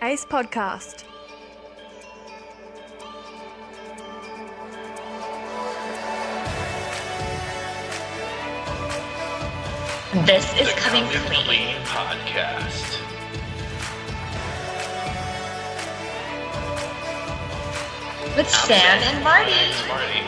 Ace Podcast. This is the Coming Clean Podcast. with Sam and Marty. It's Marty.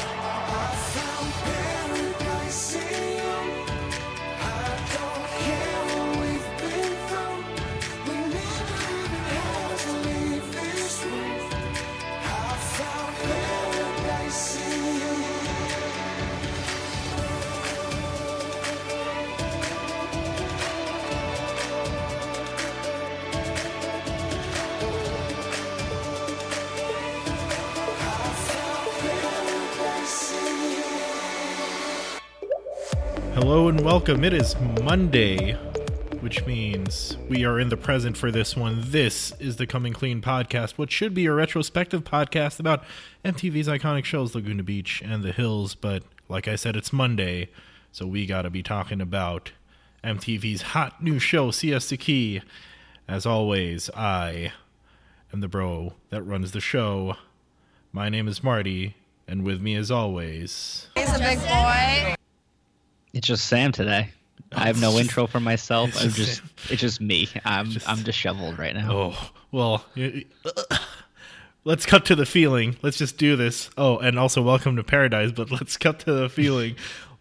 Hello and welcome. It is Monday, which means we are in the present for this one. This is the Coming Clean Podcast, what should be a retrospective podcast about MTV's iconic shows, Laguna Beach and The Hills. But like I said, it's Monday, so we gotta be talking about MTV's hot new show, Siesta Key. As always, I am the bro that runs the show. My name is Marty, and with me as always... He's a big boy. It's just Sam today. I have no intro for myself. It's It's just me. I'm disheveled right now. Oh, well, let's cut to the feeling. Let's just do this. Oh, and also welcome to Paradise, but let's cut to the feeling.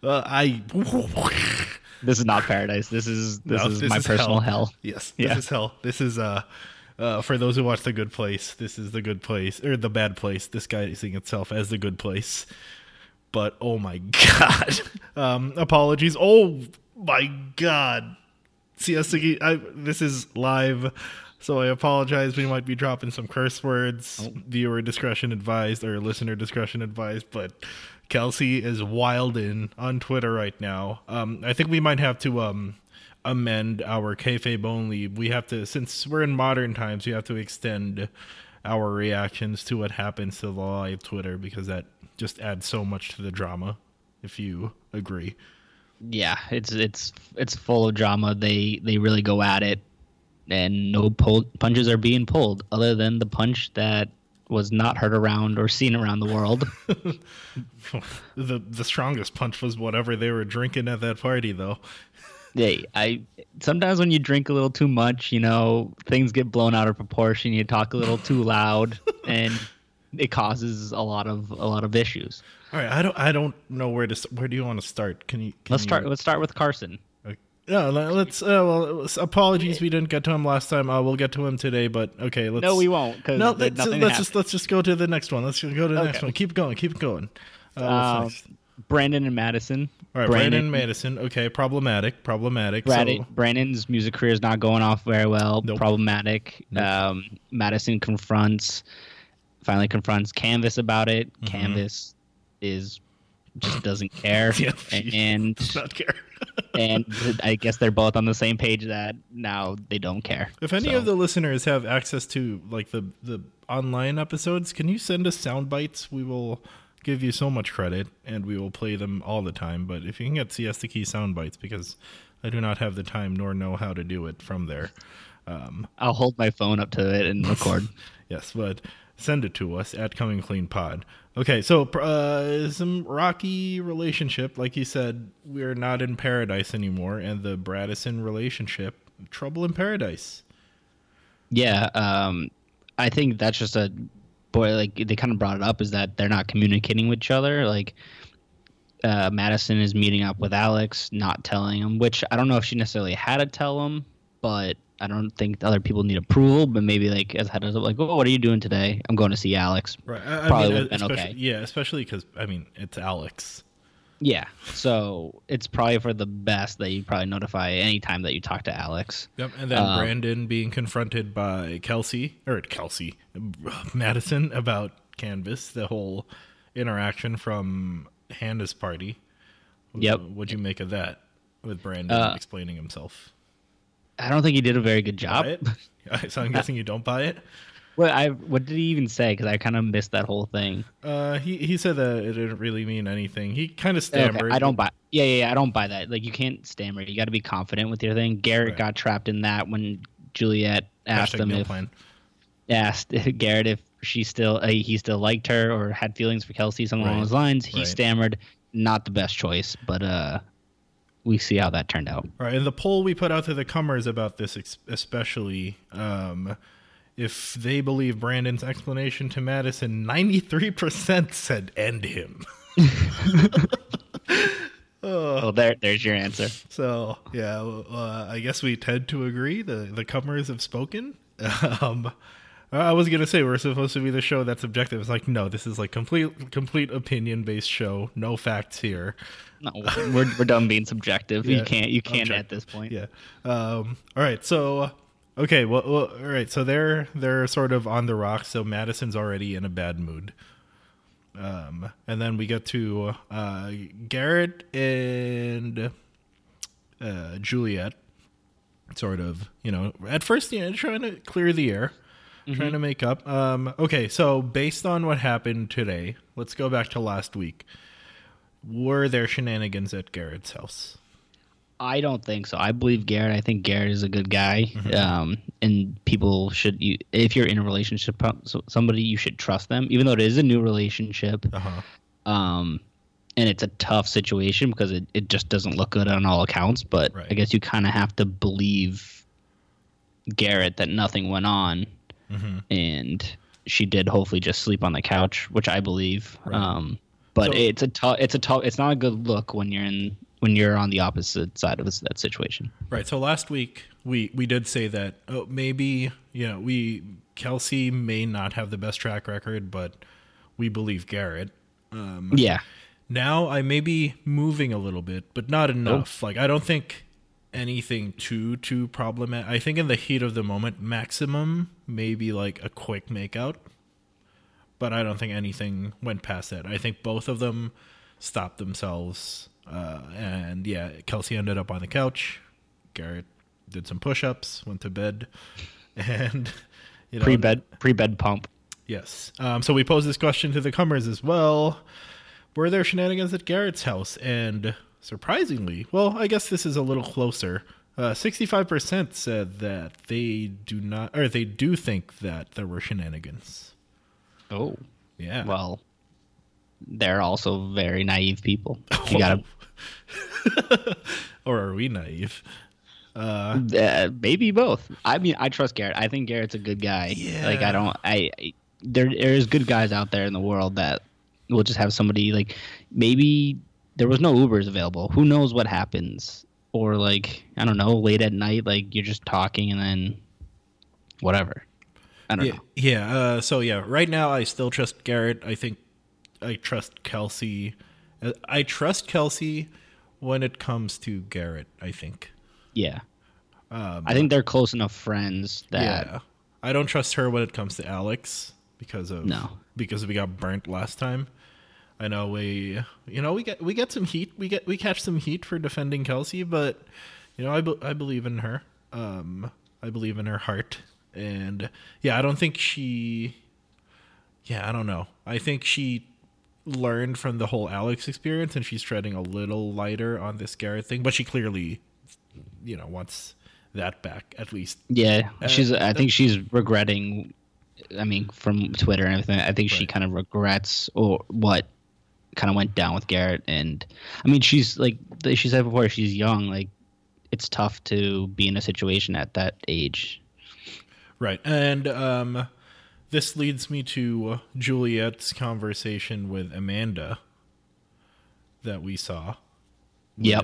This is not paradise. This is my personal hell. Yes, this is hell. This is for those who watch The Good Place, this is The Good Place, or The Bad Place, disguising itself as The Good Place. But oh my god, apologies. Oh my god, Siesta Key. This is live, so I apologize. We might be dropping some curse words. Viewer discretion advised, or listener discretion advised. But Kelsey is wildin' on Twitter right now. I think we might have to amend our kayfabe only. We have to, since we're in modern times, we have to extend our reactions to what happens to the live Twitter, because that just adds so much to the drama, if you agree. Yeah, it's full of drama. They really go at it, and no punches are being pulled, other than the punch that was not heard around or seen around the world. The strongest punch was whatever they were drinking at that party, though. Hey, sometimes when you drink a little too much, things get blown out of proportion. You talk a little too loud, and it causes a lot of issues. All right, I don't know where do you want to start? Let's start with Carson. No, let's. Well, apologies, we didn't get to him last time. We'll get to him today, but okay. No, we won't. No, let's just go to the next one. Let's go to the next one. Keep going. What's next? Brandon and Madison. All right, Brandon and Madison. Okay, problematic. Brandon's music career is not going off very well. Nope. Problematic. Nope. Madison finally confronts Canvas about it. Mm-hmm. Canvas just doesn't care, and does not care. And I guess they're both on the same page that now they don't care. If any of the listeners have access to like the online episodes, can you send us sound bites? We will give you so much credit, and we will play them all the time. But if you can get Siesta Key sound bites, because I do not have the time nor know how to do it from there. I'll hold my phone up to it and record. Yes, but send it to us at Coming Clean Pod. Okay, so some rocky relationship. Like you said, we're not in paradise anymore, and the Bradison relationship, trouble in paradise. Yeah, I think that's just like they kind of brought it up, is that they're not communicating with each other. Like Madison is meeting up with Alex, not telling him, which I don't know if she necessarily had to tell him, but I don't think other people need approval. But maybe like as head of like, oh, what are you doing today? I'm going to see Alex. Right. Probably would have been okay. Yeah, especially because it's Alex. Yeah, so it's probably for the best that you probably notify any time that you talk to Alex. Yep, and then Brandon being confronted by Madison about Canvas, the whole interaction from Hannah's party. Yep. What'd you make of that with Brandon explaining himself? I don't think he did a very good job. So I'm guessing you don't buy it? Well, what did he even say? Because I kind of missed that whole thing. He said that it didn't really mean anything. He kind of stammered. Okay, I don't buy. Yeah, I don't buy that. Like, you can't stammer. You got to be confident with your thing. Garrett got trapped in that when Juliet asked Hashtag him meal if plan. asked Garrett if he still liked her or had feelings for Kelsey, something along Right, those lines. He right. stammered, not the best choice, but we see how that turned out. All right, and the poll we put out to the comers about this, especially, if they believe Brandon's explanation to Madison, 93% said end him. Oh, there's your answer. So yeah, I guess we tend to agree. The comers have spoken. I was gonna say we're supposed to be the show that's objective. It's like, no, this is like complete opinion based show. No facts here. No, we're done being subjective. Yeah, You can't objective. at this point. Yeah. All right. So okay. Well. All right. So they're sort of on the rocks. So Madison's already in a bad mood. And then we get to Garrett and Juliet. Sort of, at first, trying to clear the air. Trying to make up. Okay, so based on what happened today, let's go back to last week. Were there shenanigans at Garrett's house? I don't think so. I believe Garrett. I think Garrett is a good guy. And people should, if you're in a relationship with somebody, you should trust them, even though it is a new relationship. And it's a tough situation because it just doesn't look good on all accounts. But Right. I guess you kind of have to believe Garrett that nothing went on. And she did hopefully just sleep on the couch, which I believe. Right. But So- it's not a good look when you're on the opposite side of that situation. Right. So last week we did say that maybe Kelsey may not have the best track record, but we believe Garrett. Yeah. Now I may be moving a little bit, but not enough. Like I don't think anything too problematic. I think in the heat of the moment, maximum maybe like a quick makeout, but I don't think anything went past that. I think both of them stopped themselves, and yeah, Kelsey ended up on the couch. Garrett did some push-ups, went to bed, and pre-bed pump. Yes. So we posed this question to the comers as well. Were there shenanigans at Garrett's house? And surprisingly, well, I guess this is a little closer. 65% said that they do think that there were shenanigans. Oh. Yeah. Well, they're also very naive people. You gotta Or are we naive? maybe both. I mean, I trust Garrett. I think Garrett's a good guy. Yeah. Like there's good guys out there in the world that will just have somebody like maybe there was no Ubers available. Who knows what happens? Or like, I don't know, late at night, like you're just talking and then whatever. I don't know. Yeah. So yeah, right now I still trust Garrett. I think I trust Kelsey. I trust Kelsey when it comes to Garrett, I think. Yeah. I think they're close enough friends that Yeah. I don't trust her when it comes to Alex because we got burnt last time. I know we get some heat. We catch some heat for defending Kelsey, but I believe in her. I believe in her heart, and yeah, I don't think she. Yeah, I don't know. I think she learned from the whole Alex experience, and she's treading a little lighter on this Garrett thing. But she clearly, wants that back at least. Yeah, I think she's regretting. I mean, from Twitter and everything, I think she kind of regrets or what kind of went down with Garrett. And I mean, she's like she said before, she's young. Like, it's tough to be in a situation at that age. Right, and this leads me to Juliet's conversation with Amanda that we saw. Yep.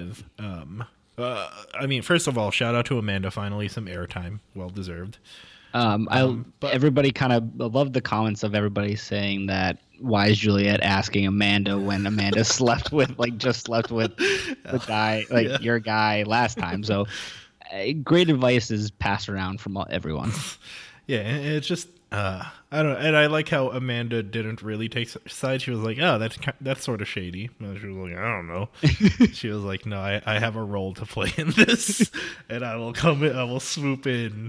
I mean, first of all, shout out to Amanda. Finally, some airtime, well deserved. Everybody kind of loved the comments of everybody saying that why is Juliet asking Amanda when Amanda just slept with the guy, your guy last time. So great advice is passed around from everyone. Yeah, and it's just I don't know, and I like how Amanda didn't really take sides. She was like, "Oh, that's sort of shady." And she was like, "I don't know." She was like, "No, I have a role to play in this, and I will come in. I will swoop in."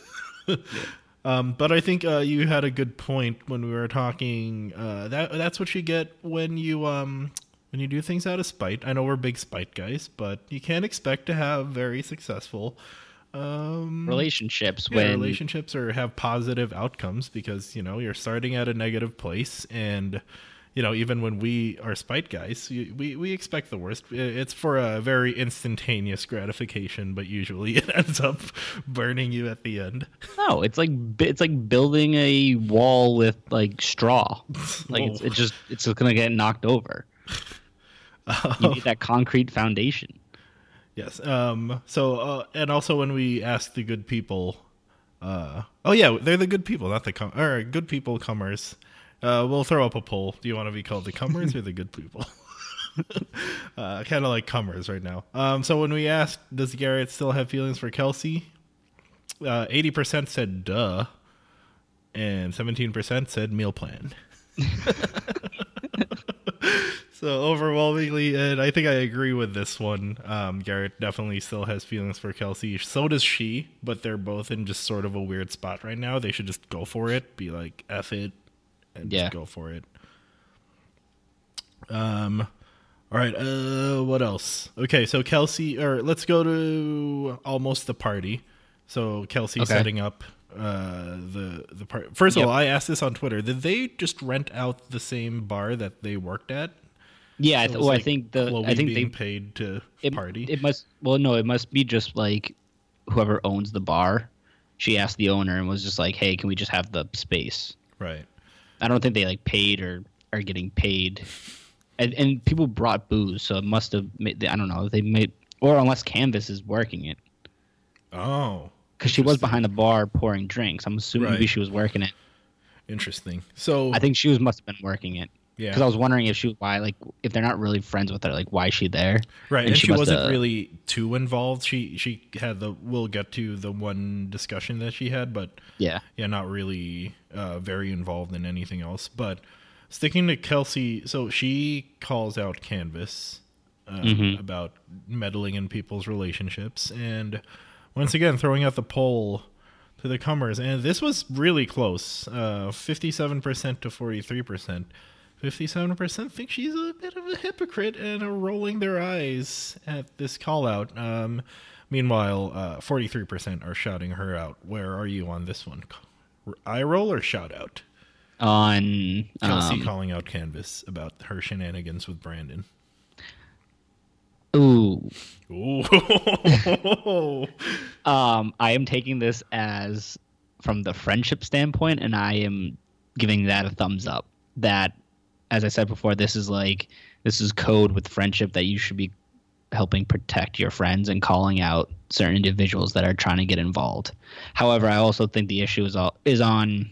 But I think you had a good point when we were talking. That's what you get when you do things out of spite. I know we're big spite guys, but you can't expect to have very successful relationships Yeah, when relationships or have positive outcomes because, you're starting at a negative place and, even when we are spite guys, we expect the worst. It's for a very instantaneous gratification, but usually it ends up burning you at the end. no, it's like building a wall with like straw. Like Whoa. it's just gonna get knocked over. You need that concrete foundation. Yes. So, and also when we ask the good people, oh yeah, they're the good people, not the good people comers. We'll throw up a poll. Do you want to be called the comers or the good people? Kind of like comers right now. So when we asked, does Garrett still have feelings for Kelsey? 80% said duh, and 17% said meal plan. So overwhelmingly, and I think I agree with this one, Garrett definitely still has feelings for Kelsey. So does she, but they're both in just sort of a weird spot right now. They should just go for it, be like, F it, and just go for it. All right, what else? Okay, so Kelsey, or let's go to almost the party. So Kelsey setting up the part. First of all, I asked this on Twitter. Did they just rent out the same bar that they worked at? Yeah, So I think they paid to party. It must be just like whoever owns the bar. She asked the owner and was just like, "Hey, can we just have the space?" Right. I don't think they like paid or are getting paid. And people brought booze, so it must have made, I don't know, they made, or unless Canvas is working it. Oh. Because she was behind the bar pouring drinks. I'm assuming maybe she was working it. Interesting. So I think must have been working it. Yeah. Because I was wondering if if they're not really friends with her, like why is she there? Right. And she wasn't really too involved. She had we'll get to the one discussion that she had, but not really very involved in anything else. But sticking to Kelsey, so she calls out Canvas about meddling in people's relationships, and once again throwing out the poll to the comers, and this was really close, 57% to 43%. 57% think she's a bit of a hypocrite and are rolling their eyes at this call out. Meanwhile, 43% are shouting her out. Where are you on this one? Eye roll or shout out? On Kelsey calling out Canvas about her shenanigans with Brandon. Ooh. I am taking this as from the friendship standpoint, and I am giving that a thumbs up. That, as I said before, this is code with friendship that you should be helping protect your friends and calling out certain individuals that are trying to get involved. However, I also think the issue is on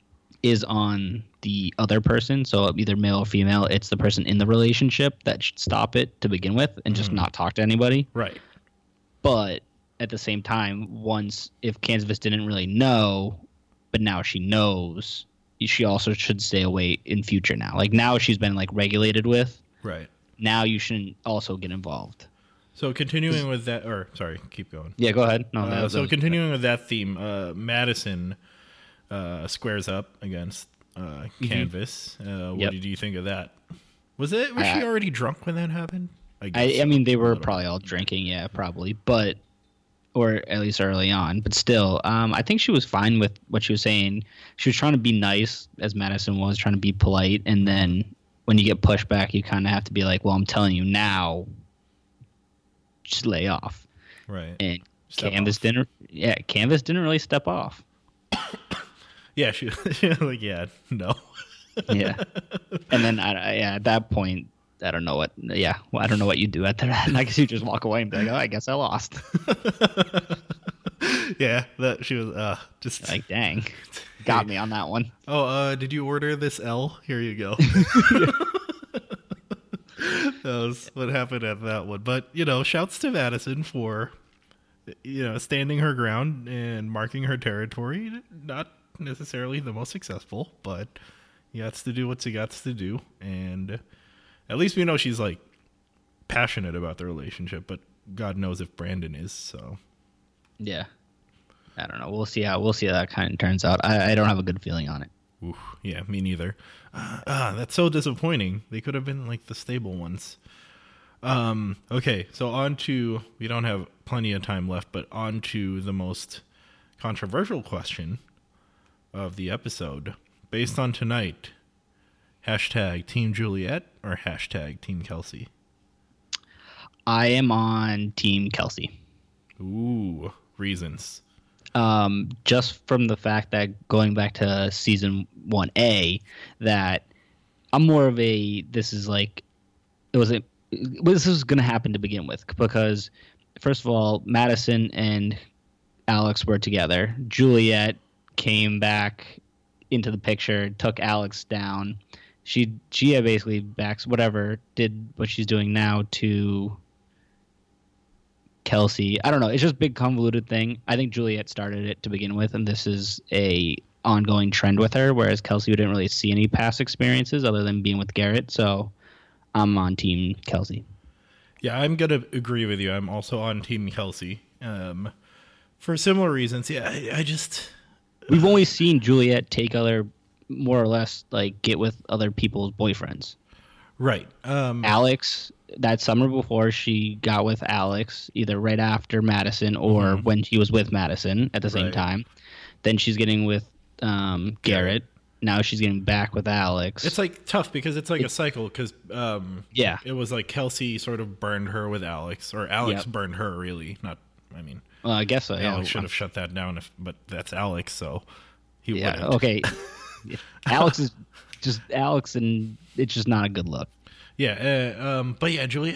the other person, so either male or female. It's the person in the relationship that should stop it to begin with and just not talk to anybody. Right. But at the same time, if Canvas didn't really know, but now she knows, she also should stay away in future now. Like now she's been like regulated with. Right. Now you shouldn't also get involved. So continuing with that, or sorry, keep going. Yeah, go ahead. No, continuing with that theme, Madison squares up against Canvas. What did you think of that? Was she already drunk when that happened? I mean, they were probably all drinking, yeah, probably, but or at least early on. But still, I think she was fine with what she was saying. She was trying to be nice, as Madison was trying to be polite, and then when you get pushed back, you kind of have to be like, "Well, I'm telling you now, just lay off." Right. And Canvas didn't really step off. Yeah, she was like, yeah, no. Yeah. And then at that point, I don't know what you do after that. And I guess you just walk away and be like, oh, I guess I lost. Yeah, that she was just like, dang, got me on that one. Oh, did you order this L? Here you go. That was what happened at that one. But, shouts to Madison for, standing her ground and marking her territory. Not necessarily the most successful, but he has to do what he got to do. And at least we know she's, like, passionate about the relationship, but God knows if Brandon is, so. Yeah. I don't know. We'll see how that kind of turns out. I don't have a good feeling on it. Ooh, yeah, me neither. That's so disappointing. They could have been like the stable ones. Okay, so on to, we don't have plenty of time left, but on to the most controversial question of the episode. Based on tonight, hashtag Team Juliet or hashtag Team Kelsey? I am on Team Kelsey. Ooh, reasons. Just from the fact that going back to season 1A, that I'm more of a, this is going to happen to begin with, because first of all, Madison and Alex were together. Juliet came back into the picture, took Alex down. She had basically did what she's doing now to Kelsey. I don't know. It's just a big convoluted thing. I think Juliet started it to begin with, and this is a ongoing trend with her, whereas Kelsey, we didn't really see any past experiences other than being with Garrett. So I'm on Team Kelsey. Yeah, I'm going to agree with you. I'm also on Team Kelsey. For similar reasons. Yeah, I just... We've only seen Juliet take more or less, get with other people's boyfriends. Right. Alex, that summer before, she got with Alex, either right after Madison or when she was with Madison at the same time. Then she's getting with Garrett. Now she's getting back with Alex. It's tough because it's a cycle because it was Kelsey sort of burned her with Alex, or Alex burned her, really. Well, I guess so. Yeah. Alex should have shut that down, but that's Alex, so he wouldn't. Okay. Alex is just Alex, and it's just not a good look. Yeah, but yeah, Juliet.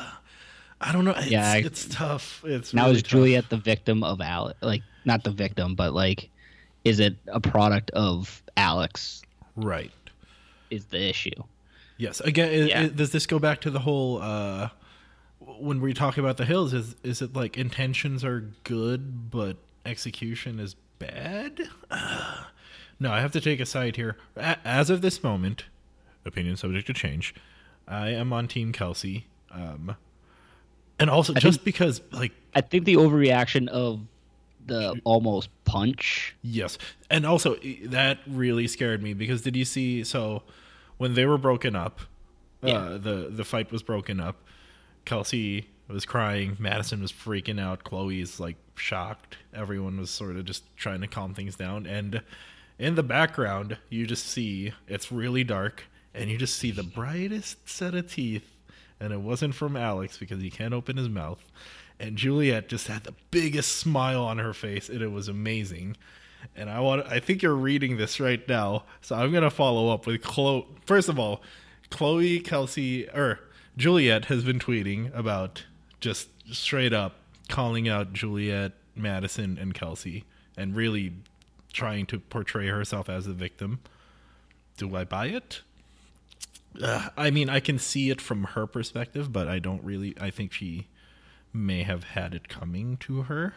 I don't know. It's tough. It's now really is tough. Juliet the victim of Alex? Not the victim, but is it a product of Alex? Right. Is the issue? Yes. Again, does this go back to the whole? When we talk about the Hills, is it intentions are good but execution is bad? No, I have to take a side here. As of this moment, opinion subject to change, I am on Team Kelsey. And also because I think the overreaction of the almost punch. Yes. And also that really scared me because did you see, so when they were broken up, the fight was broken up, Kelsey was crying, Madison was freaking out, Chloe's shocked, everyone was sort of just trying to calm things down, and in the background you just see it's really dark and you just see the brightest set of teeth, and it wasn't from Alex because he can't open his mouth, and Juliet just had the biggest smile on her face, and it was amazing. And I think you're reading this right now, so I'm gonna follow up with Chloe. First of all, Juliet has been tweeting about just straight up calling out Juliet, Madison, and Kelsey, and really trying to portray herself as the victim. Do I buy it? I can see it from her perspective, but I think she may have had it coming to her.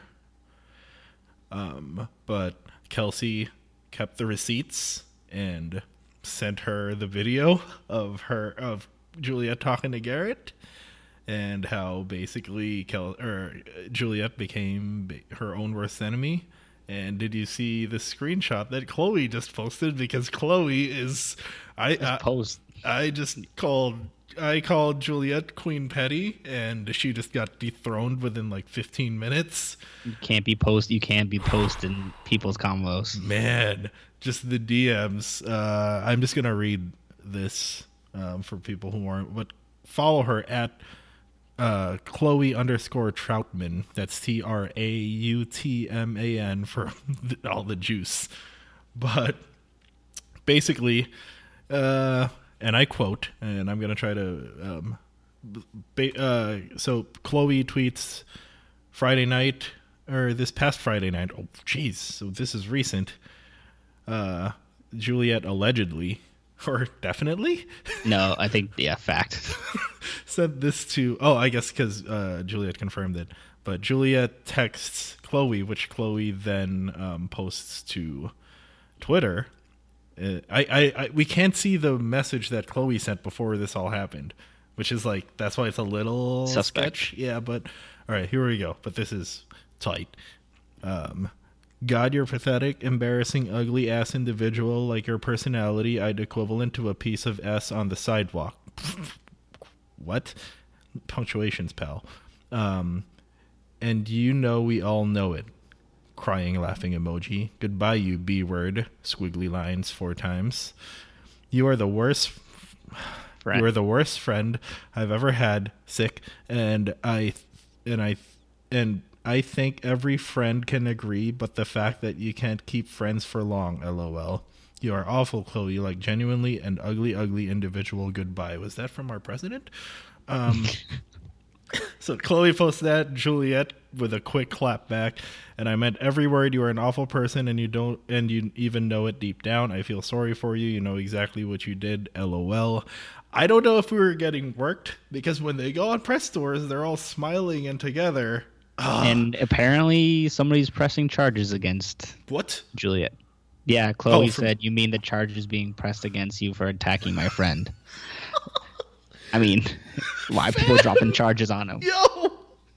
But Kelsey kept the receipts and sent her the video of Juliet talking to Garrett, and how basically Juliet became her own worst enemy. And did you see the screenshot that Chloe just posted? Because Chloe is I called Juliet Queen Petty, and she just got dethroned within 15 minutes. You can't be posting people's combos. Man, just the DMs. I'm just gonna read this for people who aren't, but follow her at Chloe_Troutman. That's TRAUTMAN for all the juice. But basically, and I quote, and I'm gonna try to. So Chloe tweets Friday night, or this past Friday night. Oh, jeez. So this is recent. Juliet allegedly, or definitely? No, I think, fact. Sent this to, I guess because Juliet confirmed it. But Juliet texts Chloe, which Chloe then posts to Twitter. We can't see the message that Chloe sent before this all happened, which is that's why it's a little suspect. Sketch. Yeah, but all right, here we go. But this is tight. God, you're pathetic, embarrassing, ugly ass individual. Like your personality, I'd equivalent to a piece of S on the sidewalk. What? punctuations, pal. And you know we all know it. Crying, laughing emoji. Goodbye, you B word. Squiggly lines 4 times. You are the worst friend. You are the worst friend I've ever had. Sick. And I think every friend can agree, but the fact that you can't keep friends for long, LOL. You are awful, Chloe, like genuinely an ugly individual. Goodbye. Was that from our president? So Chloe posted that, Juliet with a quick clap back, and I meant every word. You are an awful person, and you even know it deep down. I feel sorry for you. You know exactly what you did. LOL. I don't know if we were getting worked, because when they go on press tours, they're all smiling and together. And apparently somebody's pressing charges against What? Juliet. Yeah, Chloe said, you mean the charges being pressed against you for attacking my friend. I mean, why are people dropping charges on him? Yo!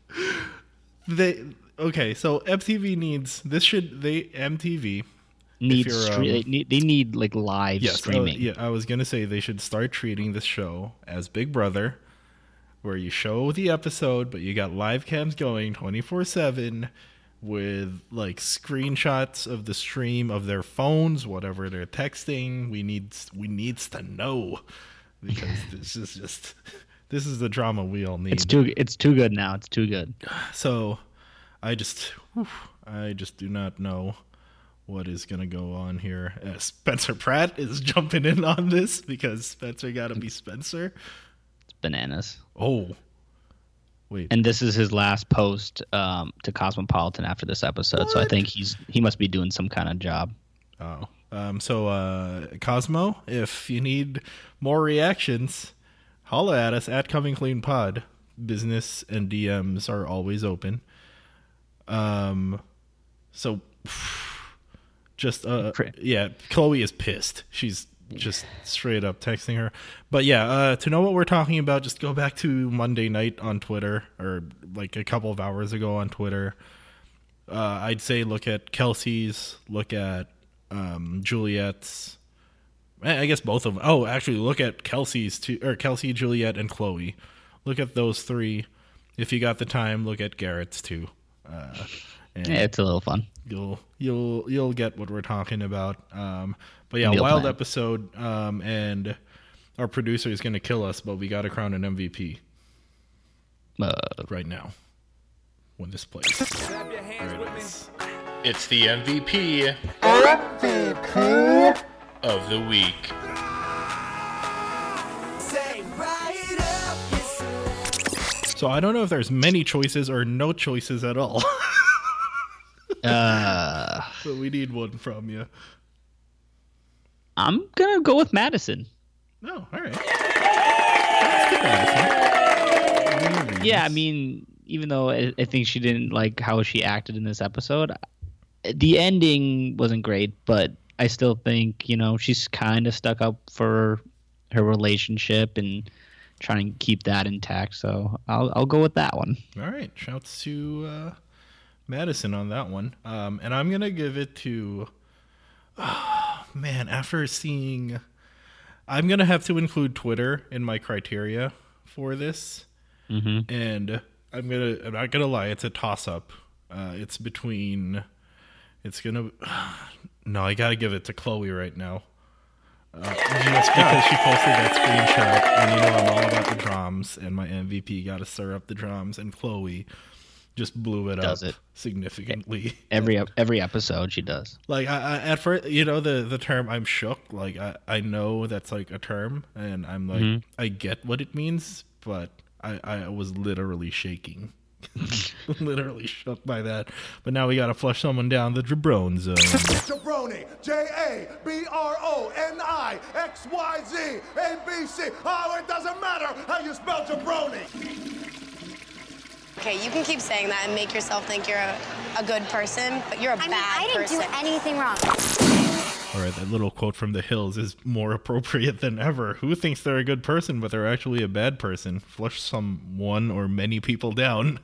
So MTV needs... MTV... They need like live streaming. Yeah, I was going to say they should start treating this show as Big Brother, where you show the episode, but you got live cams going 24/7 with like screenshots of the stream of their phones, whatever they're texting. We needs to know, because this is the drama we all need. It's too good now. It's too good. So I just do not know what is going to go on here. Spencer Pratt is jumping in on this because Spencer got to be Spencer. It's bananas. Oh, wait. And this is his last post to Cosmopolitan after this episode. What? So I think he must be doing some kind of job. Oh. So Cosmo, if you need more reactions, holla at us at Coming Clean Pod. Business and DMs are always open. So just yeah, Chloe is pissed. She's just straight up texting her. But yeah, to know what we're talking about, just go back to Monday night on Twitter, or like a couple of hours ago on Twitter. I'd say look at Kelsey's, look at Juliet's. I guess both of them. Oh, actually, look at Kelsey's too, or Kelsey, Juliet, and Chloe. Look at those 3. If you got the time, look at Garrett's too. Yeah, it's a little fun. You'll get what we're talking about. But yeah, wild episode. And our producer is going to kill us, but we got to crown an MVP right now when this plays. There it is. It's the MVP of the week. So I don't know if there's many choices or no choices at all. So we need one from you. I'm gonna go with Madison. Oh, all right. Yeah, I mean, even though I think she didn't like how she acted in this episode, the ending wasn't great, but I still think, she's kind of stuck up for her relationship and trying to keep that intact. So I'll go with that one. All right. Shouts to Madison on that one. And I'm going to give it to... after seeing... I'm going to have to include Twitter in my criteria for this. Mm-hmm. And I'm not going to lie, it's a toss-up. It's between... It's going to... No, I got to give it to Chloe right now. Just because she posted that screenshot, and I'm all about the drums, and my MVP got to stir up the drums, and Chloe just blew it up significantly. Every episode she does. Like I at first, the term "I'm shook." Like I know that's like a term, and I'm like I get what it means, but I was literally shaking. Literally shook by that. But now we gotta flush someone down the Jabroni zone. Jabroni, JABRONIXYZABC. Oh, it doesn't matter how you spell jabroni. Okay, you can keep saying that and make yourself think you're a good person, but you're a bad person. I didn't do anything wrong. All right, that little quote from The Hills is more appropriate than ever. Who thinks they're a good person, but they're actually a bad person? Flush someone or many people down.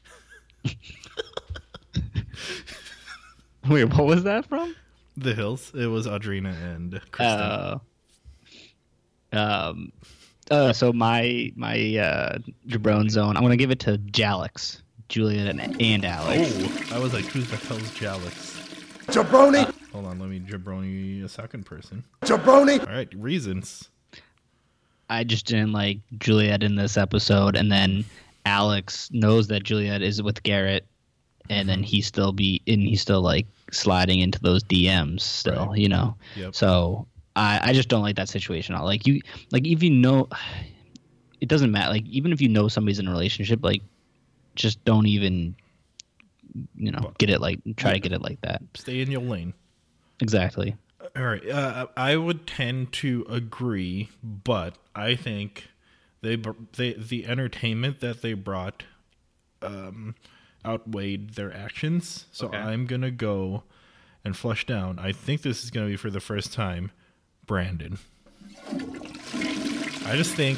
Wait, what was that from? The Hills. It was Audrina and Kristen. So my Jabron zone, I'm gonna give it to Jalix, Juliet, and Alex. Oh, I was like, who's the hell's Jalix? Jabroni! Hold on, let me jabroni a second person. Jabroni! All right, reasons. I just didn't like Juliet in this episode, and then Alex knows that Juliet is with Garrett, and then he's still like sliding into those DMs still, Right. you know. Yep. So I just don't like that situation at all. Like if you know, it doesn't matter. Like even if you know somebody's in a relationship, like just don't even, get it like try to get it like that. Stay in your lane. Exactly. All right, I would tend to agree, but I think the entertainment that they brought outweighed their actions. So Okay. I'm gonna go and flush down. I think this is gonna be for the first time, Brandon. I just think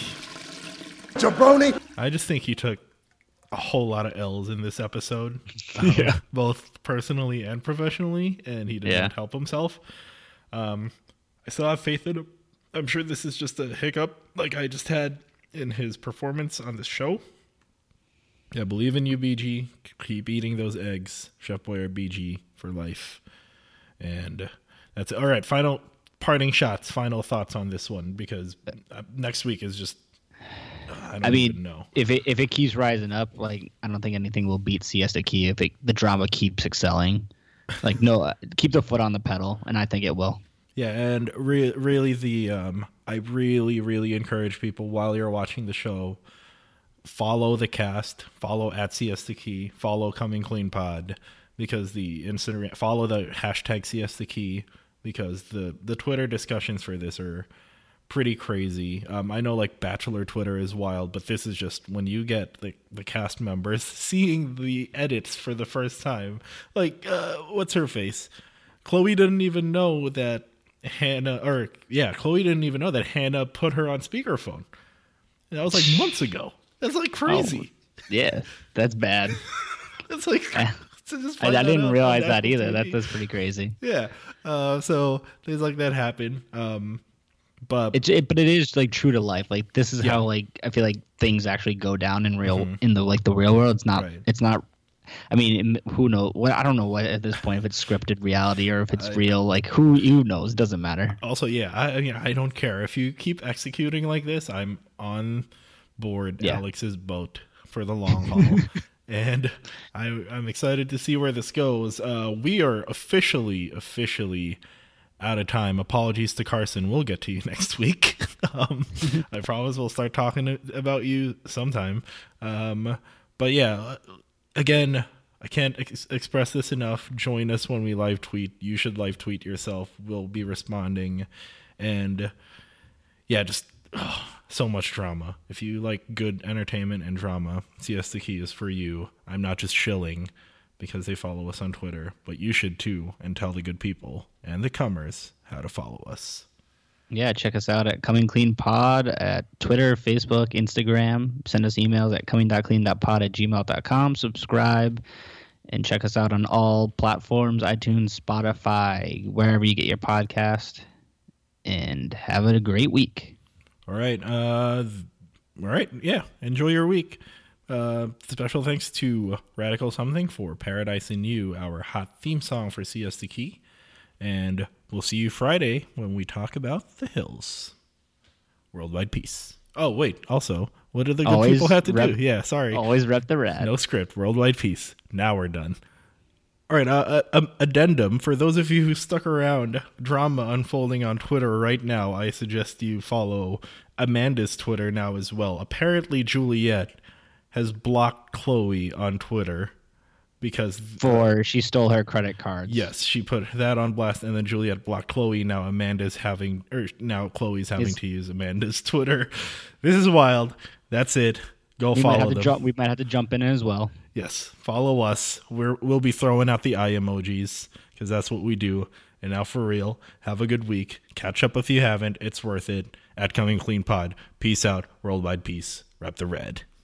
Jabroni! he took a whole lot of L's in this episode, both personally and professionally, and he didn't help himself. I still have faith in him. I'm sure this is just a hiccup like I just had in his performance on the show. I believe in you, BG. Keep eating those eggs. Chef Boyer BG for life. And that's it. All right, final parting shots, final thoughts on this one, because next week is just... I mean, even know. if it keeps rising up, like I don't think anything will beat Siesta Key if the drama keeps excelling. Like no, keep the foot on the pedal, and I think it will. Yeah, and really I really encourage people while you're watching the show, follow the cast, follow at Siesta Key, follow Coming Clean Pod, because follow the hashtag Siesta Key, because the Twitter discussions for this are pretty crazy. I know like Bachelor Twitter is wild, but this is just when you get the cast members seeing the edits for the first time. Like, what's her face? Chloe didn't even know that Chloe didn't even know that Hannah put her on speakerphone. That was like months ago. That's like crazy. Oh, yeah, that's bad. It's like I didn't realize that either. That's pretty crazy. Yeah. So things like that happen. But it is like true to life. Like this is how like I feel like things actually go down in the real world. It's not. Right. It's not. I mean, who knows? I don't know what at this point if it's scripted reality or if it's real. Like who knows? It doesn't matter. Also, I don't care if you keep executing like this. I'm on board Alex's boat for the long haul, and I'm excited to see where this goes. We are officially out of time. Apologies to Carson. We'll get to you next week. I promise we'll start talking about you sometime. But yeah, again, I can't express this enough. Join us when we live tweet. You should live tweet yourself. We'll be responding. And yeah, just so much drama. If you like good entertainment and drama, Siesta Key is for you. I'm not just shilling because they follow us on Twitter, but you should too, and tell the good people and the comers how to follow us. Yeah, check us out at Coming Clean Pod at Twitter, Facebook, Instagram. Send us emails at coming.clean.pod@gmail.com. Subscribe and check us out on all platforms, iTunes, Spotify, wherever you get your podcast. And have a great week. All right. Yeah. Enjoy your week. Special thanks to Radical Something for Paradise in You, our hot theme song for Siesta Key. And we'll see you Friday when we talk about the hills. Worldwide peace. Oh, wait. Also, what do the good people have to do? Yeah, sorry. Always rep the rad. No script. Worldwide peace. Now we're done. All right. Addendum. For those of you who stuck around, drama unfolding on Twitter right now, I suggest you follow Amanda's Twitter now as well. Apparently, Juliet has blocked Chloe on Twitter because she stole her credit cards. Yes, she put that on blast, and then Juliet blocked Chloe. Now Chloe's having to use Amanda's Twitter. This is wild. That's it. Follow them. We might have to jump in as well. Yes, follow us. We'll be throwing out the eye emojis because that's what we do. And now for real, have a good week. Catch up if you haven't. It's worth it. At Coming Clean Pod. Peace out. Worldwide peace. Rep the red.